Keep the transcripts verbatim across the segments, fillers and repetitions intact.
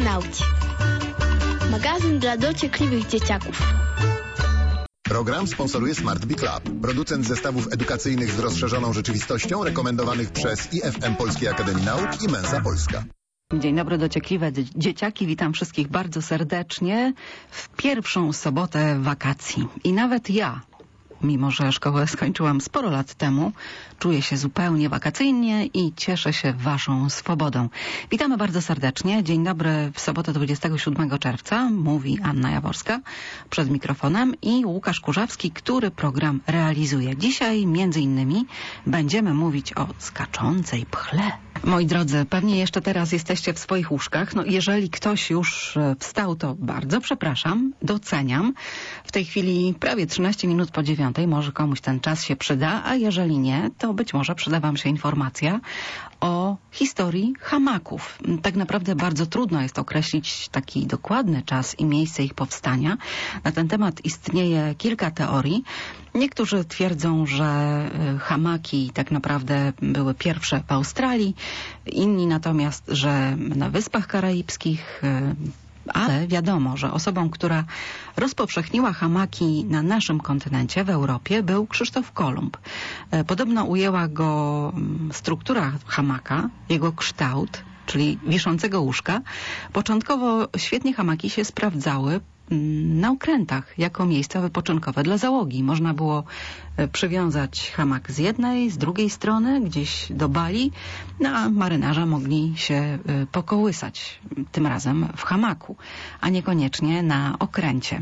Nauki. Magazyn dla dociekliwych dzieciaków. Program sponsoruje Smart Bee Club, producent zestawów edukacyjnych z rozszerzoną rzeczywistością, rekomendowanych przez I F M Polskiej Akademii Nauk i Mensa Polska. Dzień dobry, dociekliwe dzieciaki. Witam wszystkich bardzo serdecznie w pierwszą sobotę wakacji. I nawet ja, mimo że szkołę skończyłam sporo lat temu, czuję się zupełnie wakacyjnie i cieszę się waszą swobodą. Witamy bardzo serdecznie. Dzień dobry w sobotę dwudziestego siódmego czerwca. Mówi Anna Jaworska przed mikrofonem i Łukasz Kurzawski, który program realizuje. Dzisiaj między innymi będziemy mówić o skaczącej pchle. Moi drodzy, pewnie jeszcze teraz jesteście w swoich łóżkach. No, jeżeli ktoś już wstał, to bardzo przepraszam, doceniam. W tej chwili prawie trzynaście minut po dziewiątej, może komuś ten czas się przyda, a jeżeli nie, to być może przyda wam się informacja o historii hamaków. Tak naprawdę bardzo trudno jest określić taki dokładny czas i miejsce ich powstania. Na ten temat istnieje kilka teorii. Niektórzy twierdzą, że hamaki tak naprawdę były pierwsze w Australii, inni natomiast, że na Wyspach Karaibskich. Ale wiadomo, że osobą, która rozpowszechniła hamaki na naszym kontynencie, w Europie, był Krzysztof Kolumb. Podobno ujęła go struktura hamaka, jego kształt, czyli wiszącego łóżka. Początkowo świetnie hamaki się sprawdzały na okrętach jako miejsca wypoczynkowe dla załogi. Można było przywiązać hamak z jednej, z drugiej strony, gdzieś do bali, no a marynarze mogli się pokołysać, tym razem w hamaku, a niekoniecznie na okręcie.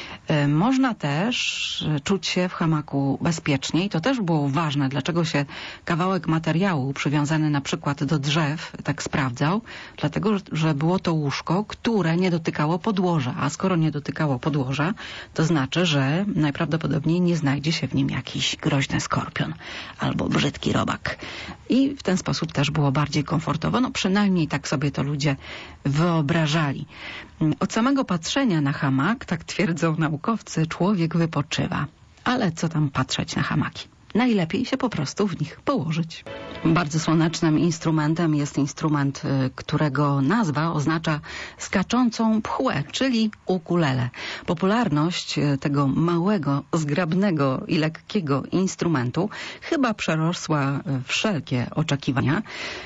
Można też czuć się w hamaku bezpiecznie i to też było ważne, dlaczego się kawałek materiału przywiązany na przykład do drzew tak sprawdzał, dlatego, że było to łóżko, które nie dotykało podłoża, a skoro nie dotykało podłoża, to znaczy, że najprawdopodobniej nie znajdzie się w nim jakiś groźny skorpion albo brzydki robak. I w ten sposób też było bardziej komfortowo, no przynajmniej tak sobie to ludzie wyobrażali. Od samego patrzenia na hamak, tak twierdzą naukowcy, człowiek wypoczywa. Ale co tam patrzeć na hamaki? Najlepiej się po prostu w nich położyć. Bardzo słonecznym instrumentem jest instrument, którego nazwa oznacza skaczącą pchłę, czyli ukulele. Popularność tego małego, zgrabnego i lekkiego instrumentu chyba przerosła wszelkie oczekiwania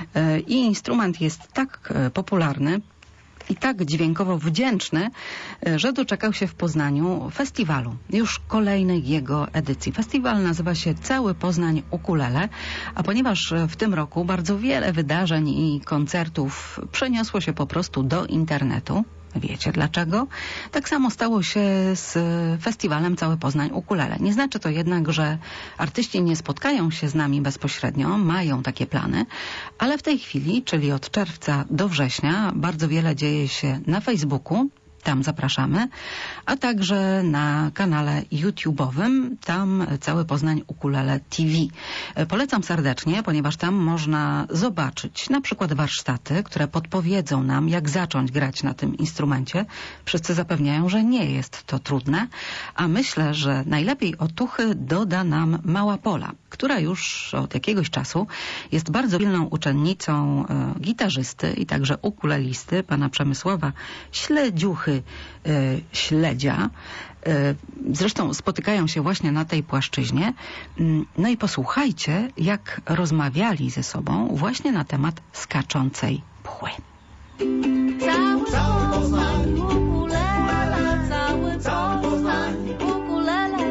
i instrument jest tak popularny i tak dźwiękowo wdzięczny, że doczekał się w Poznaniu festiwalu, już kolejnej jego edycji. Festiwal nazywa się Cały Poznań Ukulele, a ponieważ w tym roku bardzo wiele wydarzeń i koncertów przeniosło się po prostu do internetu, wiecie dlaczego? Tak samo stało się z festiwalem Cały Poznań Ukulele. Nie znaczy to jednak, że artyści nie spotkają się z nami bezpośrednio, mają takie plany, ale w tej chwili, czyli od czerwca do września, bardzo wiele dzieje się na Facebooku. Tam zapraszamy, a także na kanale YouTube'owym, tam Cały Poznań Ukulele T V. Polecam serdecznie, ponieważ tam można zobaczyć na przykład warsztaty, które podpowiedzą nam, jak zacząć grać na tym instrumencie. Wszyscy zapewniają, że nie jest to trudne, a myślę, że najlepiej otuchy doda nam Mała Pola, która już od jakiegoś czasu jest bardzo pilną uczennicą e, gitarzysty i także ukulelisty, pana Przemysława Śledziuchy e, Śledzia. E, zresztą spotykają się właśnie na tej płaszczyźnie. No i posłuchajcie, jak rozmawiali ze sobą właśnie na temat skaczącej pchły. Cały, cały Poznań ukulele, cały, cały Poznań ukulele.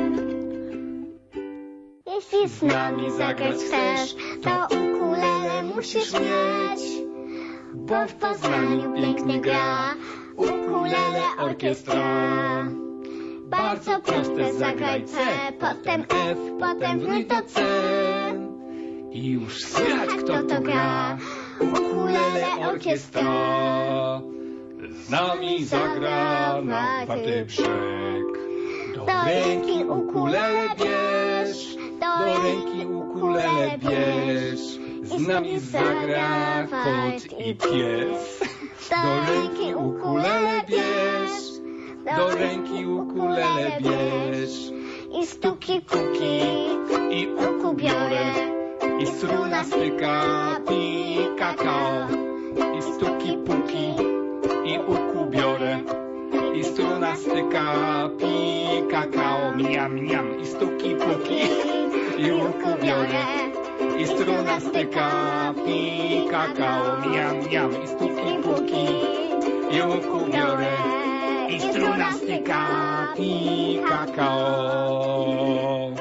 Jeśli z nami zagrać chcesz, to ukulele musisz mieć, bo w Poznaniu pięknie gra ukulele orkiestra. Bardzo proste, zagraj C, potem F, potem w to C i już słychać kto to gra. Ukulele orkiestra z nami zagra na warty brzeg. Do ręki ukulele bierz, do ręki ukulele bierz, z nami zagra kot i pies. Do ręki ukulele bierz, do ręki ukulele bierz, i stuki puki, i uku biorę, i struna styka, pika, ka, i stuki puki, i i uku biorę. I struna styka, pi, kakao, miam, miam. I stuki, puki, i łuku biorę. I struna styka, pi, kakao, miam, miam. I stuki, puki, i łuku biorę. I struna styka, pi, kakao.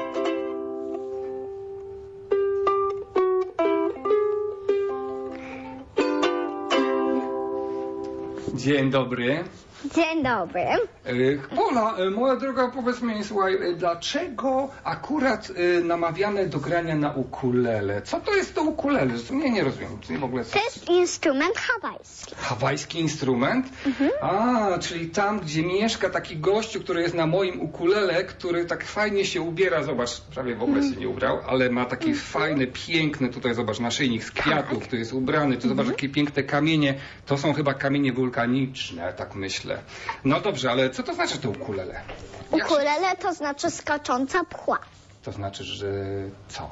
Dzień dobry. Dzień dobry. Y, Pola, y, moja droga, powiedz mi, słuchaj, y, dlaczego akurat y, namawiane do grania na ukulele? Co to jest to ukulele? Nie, nie rozumiem. W ogóle... To jest instrument hawajski. Hawajski instrument? Mhm. A, czyli tam, gdzie mieszka taki gościu, który jest na moim ukulele, który tak fajnie się ubiera, zobacz, prawie w ogóle się nie ubrał, ale ma taki Mhm. fajny, piękny, tutaj zobacz, naszyjnik z kwiatów, Tak. który jest ubrany, tu zobacz, jakie piękne kamienie, to są chyba kamienie wulkaniczne, tak myślę. No dobrze, ale co to znaczy to ukulele? Jak się... Ukulele to znaczy skacząca pchła. To znaczy, że co?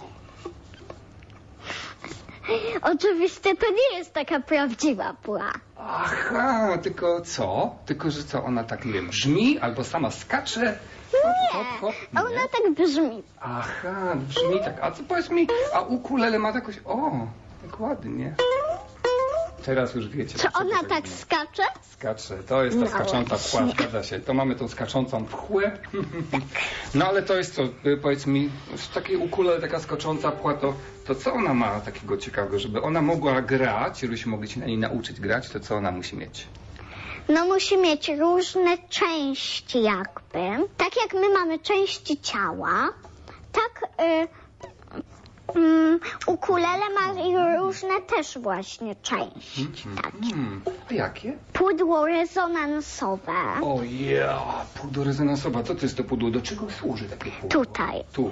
Oczywiście to nie jest taka prawdziwa pchła. Aha, tylko co? Tylko, że co, ona tak, nie wiem, brzmi albo sama skacze? Hop, hop, hop, A ona tak brzmi. Aha, brzmi tak. A co powiedz mi, a ukulele ma jakoś... O, tak ładnie. Teraz już wiecie. Czy dlaczego ona tak brzmi. skacze? Skacze, to jest ta No skacząca pchła, właśnie. zgadza się. To mamy tą skaczącą pchłę. No ale to jest co, y, powiedz mi, z takiej ukulele taka skacząca pchła, to, to co ona ma takiego ciekawego, żeby ona mogła grać, żebyśmy mogli się na niej nauczyć grać, to co ona musi mieć? No musi mieć różne części jakby. Tak jak my mamy części ciała, tak y, y, ukulele ma i różne też właśnie części. Takie. Hmm, a jakie? Pudło rezonansowe. O ja, pudło rezonansowe. Co to jest to pudło? Do czego służy takie pudło? Tutaj. Tu.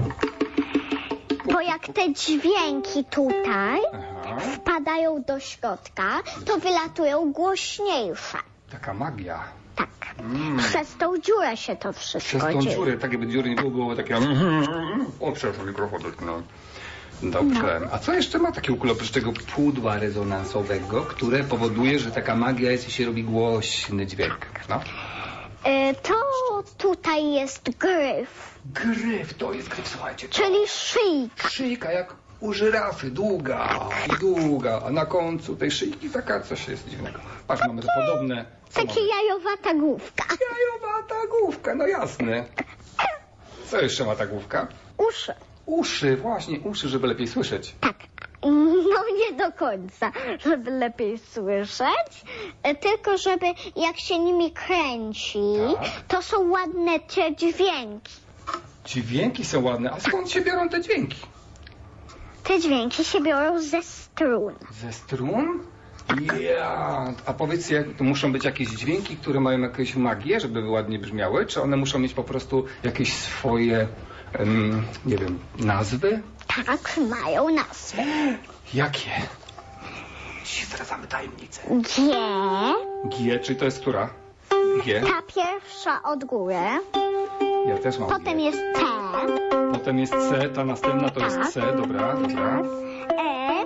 Bo jak te dźwięki tutaj Aha, wpadają do środka, to wylatują głośniejsze. taka magia. Tak. Mm. Przez tą dziurę się to wszystko Przez tą dzieje. dziurę, tak jakby dziury nie było, było takie... O, przepraszam, mikrofon dotknąłem. Dobrze. A co jeszcze ma takie ukulele oprócz tego pudła rezonansowego, które powoduje, że taka magia jest i się robi głośny dźwięk? No. Y, to tutaj jest gryf, Gryf, to jest gryf, słuchajcie. To czyli szyjka. szyjka jak u żyrafy, długa i długa, a na końcu tej szyjki taka coś jest dziwnego. Patrz, mamy to podobne. Co Takie mamy? jajowata główka. Jajowata główka, no jasne. Co jeszcze ma ta główka? Uszy. Uszy, właśnie, uszy, żeby lepiej słyszeć. Tak. No nie do końca, żeby lepiej słyszeć, y, tylko żeby jak się nimi kręci, Tak. to są ładne te dźwięki. Dźwięki są ładne, a skąd się biorą te dźwięki? Te dźwięki się biorą ze strun. Ze strun? Ja. A powiedz, jak, to muszą być jakieś dźwięki, które mają jakąś magię, żeby ładnie brzmiały, czy one muszą mieć po prostu jakieś swoje, um, nie wiem, nazwy? Tak, mają nazwę. Jakie? Dzisiaj zdradzamy tajemnicę. G, G, czyli to jest która? G. ta pierwsza od góry, Ja też mam potem G. jest T, Potem jest C, ta następna to jest C, dobra, dobra. E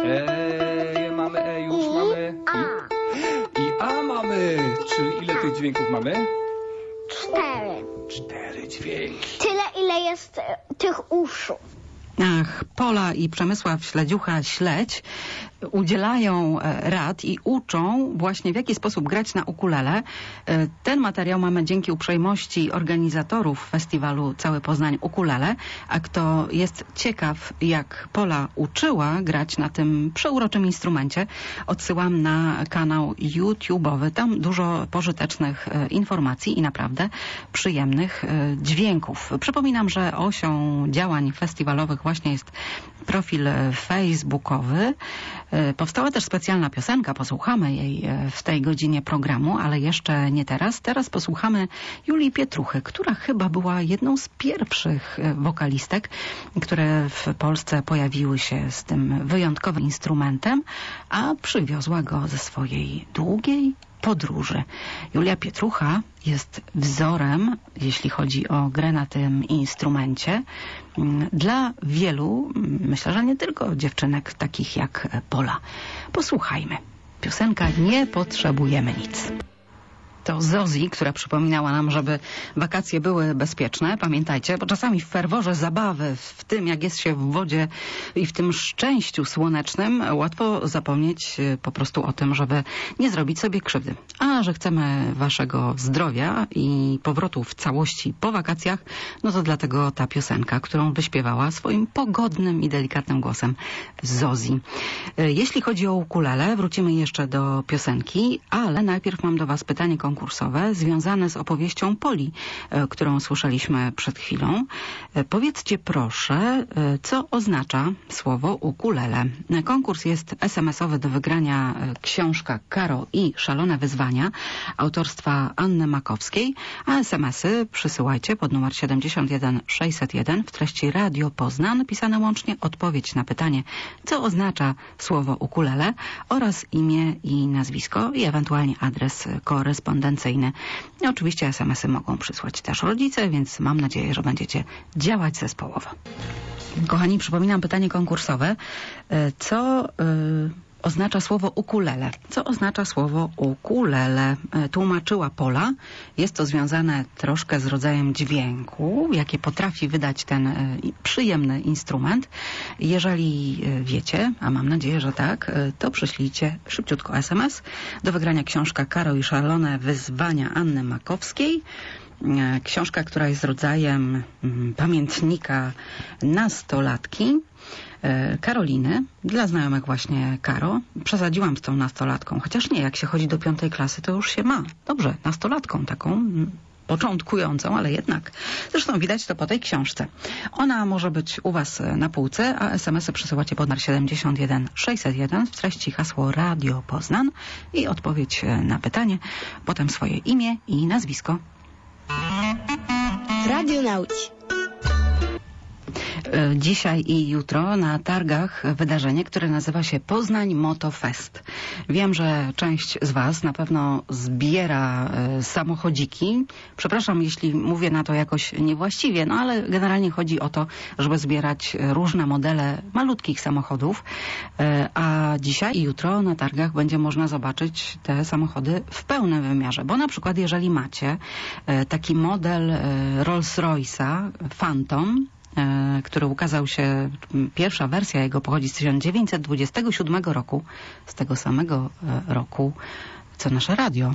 E, mamy E już, i mamy. A. I, I A mamy. Czyli ile tych dźwięków mamy? Cztery. Cztery dźwięki. Tyle, ile jest e, tych uszu. Ach, Pola i Przemysław Śledziucha-Śledź udzielają e, rad i uczą właśnie w jaki sposób grać na ukulele. E, Ten materiał mamy dzięki uprzejmości organizatorów festiwalu Cały Poznań Ukulele, a kto jest ciekaw, jak Pola uczyła grać na tym przeuroczym instrumencie, odsyłam na kanał YouTube'owy. Tam dużo pożytecznych e, informacji i naprawdę przyjemnych e, dźwięków. Przypominam, że osią działań festiwalowych właśnie jest profil facebookowy. Powstała też specjalna piosenka, posłuchamy jej w tej godzinie programu, ale jeszcze nie teraz. Teraz posłuchamy Julii Pietruchy, która chyba była jedną z pierwszych wokalistek, które w Polsce pojawiły się z tym wyjątkowym instrumentem, a przywiozła go ze swojej długiej podróży. Julia Pietrucha jest wzorem, jeśli chodzi o grę na tym instrumencie, dla wielu, myślę, że nie tylko dziewczynek takich jak Pola. Posłuchajmy. Piosenka Nie potrzebujemy nic. To Zozi, która przypominała nam, żeby wakacje były bezpieczne. Pamiętajcie, bo czasami w ferworze zabawy, w tym jak jest się w wodzie i w tym szczęściu słonecznym, łatwo zapomnieć po prostu o tym, żeby nie zrobić sobie krzywdy. A że chcemy waszego zdrowia i powrotu w całości po wakacjach, no to dlatego ta piosenka, którą wyśpiewała swoim pogodnym i delikatnym głosem Zozi. Jeśli chodzi o ukulele, wrócimy jeszcze do piosenki, ale najpierw mam do was pytanie konkursowe związane z opowieścią Poli, którą słyszeliśmy przed chwilą. Powiedzcie proszę, co oznacza słowo ukulele. Konkurs jest es em esowy do wygrania książka Karo i szalone wyzwania autorstwa Anny Makowskiej, a es em esy przysyłajcie pod numer siedemdziesiąt jeden sześćset jeden w treści Radio Poznań, pisane łącznie odpowiedź na pytanie, co oznacza słowo ukulele oraz imię i nazwisko i ewentualnie adres korespondencyjny. I oczywiście es em esy mogą przysłać też rodzice, więc mam nadzieję, że będziecie działać zespołowo. Kochani, przypominam pytanie konkursowe. Co y, oznacza słowo ukulele? Co oznacza słowo ukulele? Tłumaczyła Pola. Jest to związane troszkę z rodzajem dźwięku, jakie potrafi wydać ten y, przyjemny instrument. Jeżeli y, wiecie, a mam nadzieję, że tak, y, to przyślijcie szybciutko es em es do wygrania książka Karo i szalone wyzwania Anny Makowskiej. Książka, która jest rodzajem pamiętnika nastolatki Karoliny, dla znajomych właśnie Karo. Przesadziłam z tą nastolatką, chociaż nie, jak się chodzi do piątej klasy, to już się ma. Dobrze, nastolatką taką początkującą, ale jednak. Zresztą widać to po tej książce. Ona może być u was na półce, a es em esy przesyłacie pod numer siedemdziesiąt jeden sześćset jeden w treści hasło Radio Poznań i odpowiedź na pytanie, potem swoje imię i nazwisko. Radio Nauki. Dzisiaj i jutro na targach wydarzenie, które nazywa się Poznań Moto Fest. Wiem, że część z was na pewno zbiera samochodziki. Przepraszam, jeśli mówię na to jakoś niewłaściwie, no ale generalnie chodzi o to, żeby zbierać różne modele malutkich samochodów. A dzisiaj i jutro na targach będzie można zobaczyć te samochody w pełnym wymiarze. Bo na przykład jeżeli macie taki model Rolls-Royce'a Phantom, który ukazał się, pierwsza wersja jego pochodzi z tysiąc dziewięćset dwudziestego siódmego roku, z tego samego roku, co nasze radio.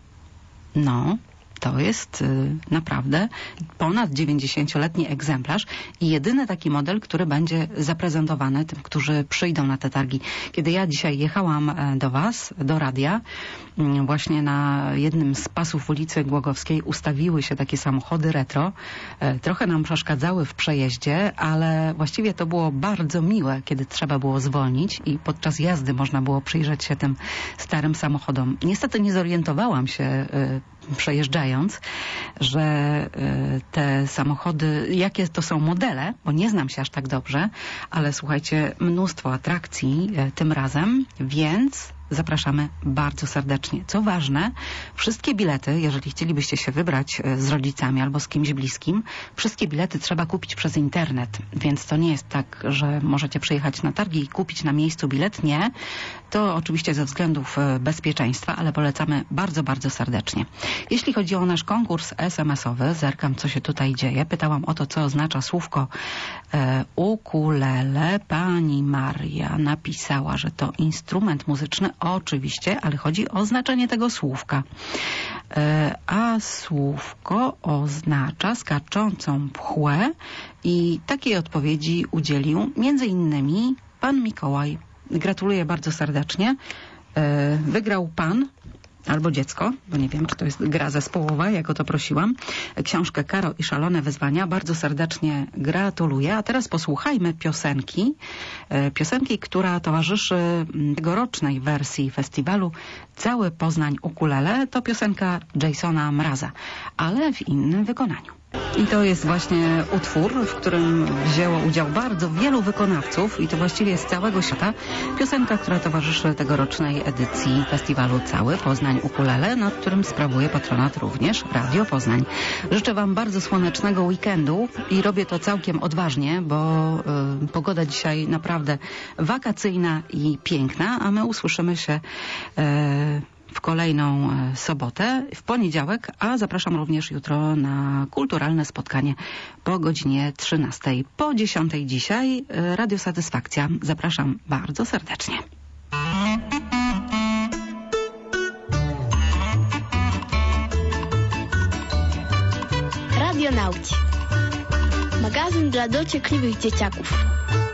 No, to jest naprawdę ponad dziewięćdziesięcioletni egzemplarz i jedyny taki model, który będzie zaprezentowany tym, którzy przyjdą na te targi. Kiedy ja dzisiaj jechałam do was, do radia, właśnie na jednym z pasów ulicy Głogowskiej ustawiły się takie samochody retro. Trochę nam przeszkadzały w przejeździe, ale właściwie to było bardzo miłe, kiedy trzeba było zwolnić i podczas jazdy można było przyjrzeć się tym starym samochodom. Niestety nie zorientowałam się przejeżdżając, że te samochody, jakie to są modele, bo nie znam się aż tak dobrze, ale słuchajcie, mnóstwo atrakcji tym razem, więc zapraszamy bardzo serdecznie. Co ważne, wszystkie bilety, jeżeli chcielibyście się wybrać z rodzicami albo z kimś bliskim, wszystkie bilety trzeba kupić przez internet, więc to nie jest tak, że możecie przyjechać na targi i kupić na miejscu bilet. Nie. To oczywiście ze względów bezpieczeństwa, ale polecamy bardzo, bardzo serdecznie. Jeśli chodzi o nasz konkurs es em esowy, zerkam, co się tutaj dzieje. Pytałam o to, co oznacza słówko e, ukulele. Pani Maria napisała, że to instrument muzyczny. Oczywiście, ale chodzi o znaczenie tego słówka. E, a słówko oznacza skaczącą pchłę i takiej odpowiedzi udzielił między innymi pan Mikołaj. Gratuluję bardzo serdecznie. E, wygrał pan albo dziecko, bo nie wiem, czy to jest gra zespołowa, jak o to prosiłam. Książkę Karo i szalone wyzwania. Bardzo serdecznie gratuluję. A teraz posłuchajmy piosenki. Piosenki, która towarzyszy tegorocznej wersji festiwalu Cały Poznań Ukulele. To piosenka Jasona Mraza, ale w innym wykonaniu. I to jest właśnie utwór, w którym wzięło udział bardzo wielu wykonawców i to właściwie z całego świata. Piosenka, która towarzyszy tegorocznej edycji festiwalu Cały Poznań Ukulele, nad którym sprawuje patronat również Radio Poznań. Życzę wam bardzo słonecznego weekendu i robię to całkiem odważnie, bo y, pogoda dzisiaj naprawdę wakacyjna i piękna, a my usłyszymy się y, w kolejną e, sobotę, w poniedziałek, a zapraszam również jutro na kulturalne spotkanie po godzinie trzynastej. Po dziesiątej dzisiaj e, Radio Satysfakcja. Zapraszam bardzo serdecznie. Radio Nauki. Magazyn dla dociekliwych dzieciaków.